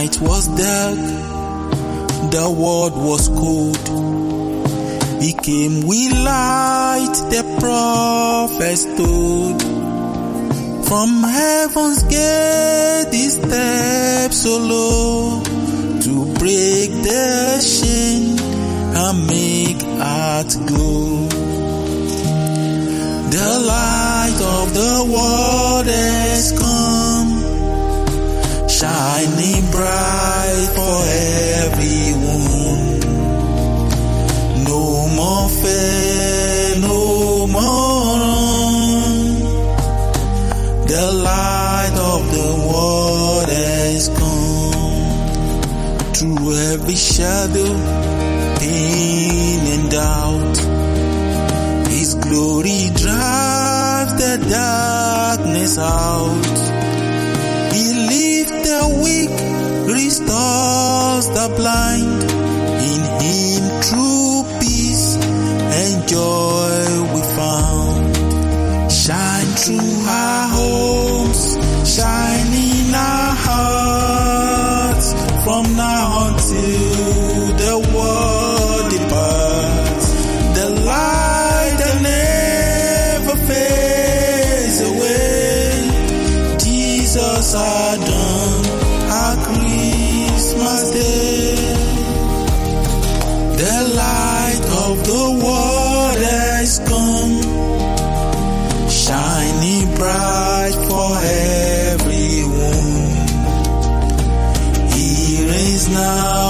night was dark, the world was cold. He came with light, the prophets told. From heaven's gate he stepped so low, to break the chain and make hearts glow. The light of the world has come, shining bright for everyone. No more fear, no more wrong. The light of the world has come. Through every shadow, pain and doubt, His glory drives the darkness out. He lifts the weak, restores the blind. In Him true peace and joy we found. Shine through our homes, shine in our hearts, from now until the world departs. The light that never fades away, Jesus our dawn, our Christmas day. The light of the world has come, shining bright for everyone. He reigns now